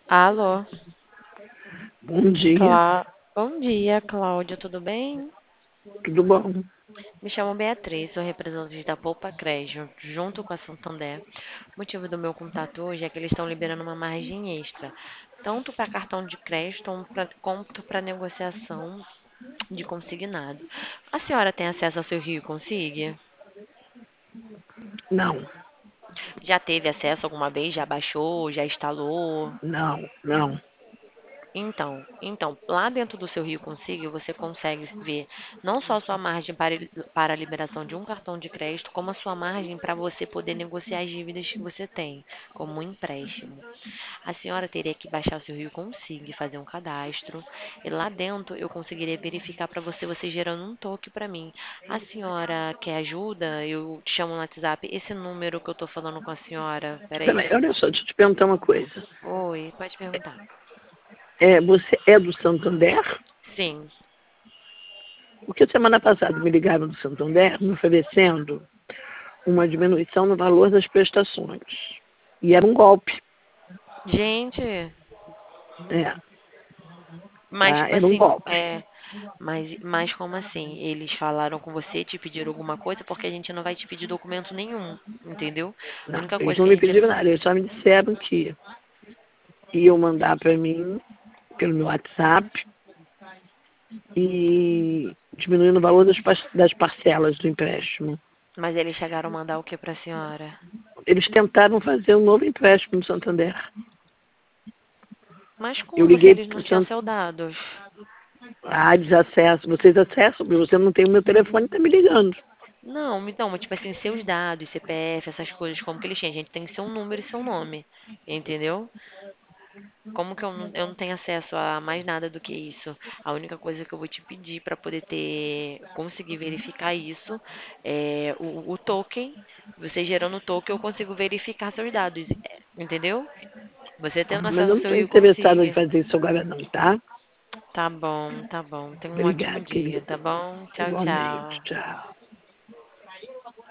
Alô, Bom dia, Bom dia, Cláudia, tudo bem? tudo bom? Me chamo Beatriz, sou representante da Poupa Crédito, junto com a Santander. O motivo do meu contato hoje é que eles estão liberando uma margem extra, tanto para cartão de crédito quanto para negociação de consignado. A senhora tem acesso ao seu Rio Consigne? Não, Já teve acesso alguma vez? Já baixou? Já instalou? não. Então, lá dentro do seu Rio Consigo, você consegue ver não só a sua margem para a liberação de um cartão de crédito, como a sua margem para você poder negociar as dívidas que você tem, como um empréstimo. A senhora teria que baixar o seu Rio Consigo, fazer um cadastro, e lá dentro eu conseguiria verificar para você, você gerando um toque para mim. A senhora quer ajuda? Eu te chamo no WhatsApp. Esse número que eu estou falando com a senhora, peraí. Peraí, olha só, deixa eu te perguntar uma coisa. Oi, pode perguntar. Você é do Santander? Sim. Porque semana passada me ligaram do Santander me oferecendo uma diminuição no valor das prestações. E era um golpe, Gente, é, mas tá? tipo Era um assim, golpe. mas como assim? Eles falaram com você, te pediram alguma coisa, porque a gente não vai te pedir documento nenhum, entendeu? A Não, única eles coisa não que a me gente. pediram nada, eles só me disseram que iam mandar para mim pelo meu WhatsApp e diminuindo o valor das parcelas do empréstimo. Mas eles chegaram a mandar o que pra senhora? Eles tentaram fazer um novo empréstimo no Santander. Mas Eu como se liguei eles para não o tinham Santander. seus dados? Ah, desacesso. Vocês acessam, mas você não tem o meu telefone e está me ligando. Não, então, tipo assim, seus dados, CPF, essas coisas, como que eles têm? A gente tem seu número e seu nome, entendeu? Como que eu não tenho acesso a mais nada do que isso? A única coisa que eu vou te pedir para poder conseguir verificar isso é o token. Você gerando o token, eu consigo verificar seus dados, entendeu? Você Ah, tendo mas acesso eu ao não seu estou Rio interessada em Consigne. fazer isso agora não, tá? Tá bom, tá bom. Tenha um ótimo Obrigada, dia, querida. tá bom? Tchau, Igualmente. tchau. Tchau.